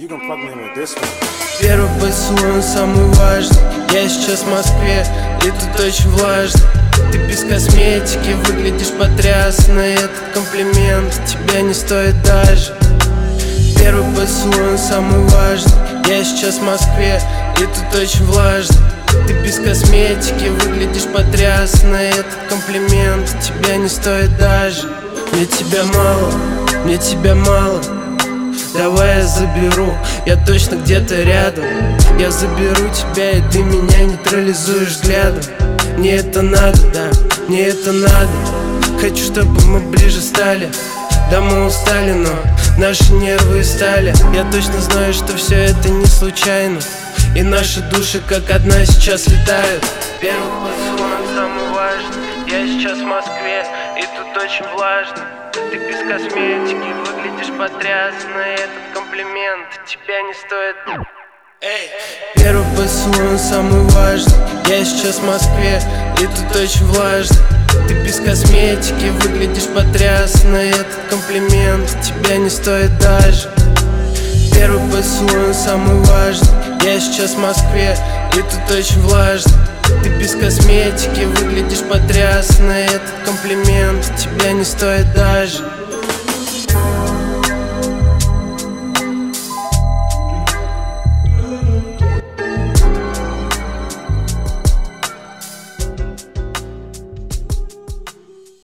Первый поцелуй, самый важный. Я сейчас в Москве, и тут очень влажно. Ты без косметики выглядишь потрясно. Этот комплимент тебя не стоит даже. Первый поцелуй, самый важный. Я сейчас в Москве, и тут очень влажно. Ты без косметики выглядишь потрясно. Этот комплимент тебя не стоит даже. Мне тебя мало, мне тебя мало. Давай я заберу, я точно где-то рядом. Я заберу тебя, и ты меня нейтрализуешь взглядом. Мне это надо, да, мне это надо. Хочу, чтобы мы ближе стали. Да, мы устали, но наши нервы стали. Я точно знаю, что все это не случайно. И наши души как одна сейчас летают. Первый поцелуй самый важный. Я сейчас в Москве, и тут очень влажно. Ты без косметики выглядишь потрясно. Этот комплимент тебя не стоит. Первый поцелуй самый важный. Я сейчас в Москве, и тут очень влажно. Ты без косметики выглядишь потрясно. Этот комплимент тебя не стоит даже. Первый поцелуй самый важный. Я сейчас в Москве, и тут очень влажно. Ты без косметики выглядишь потрясно. Этот комплимент тебя не стоит даже.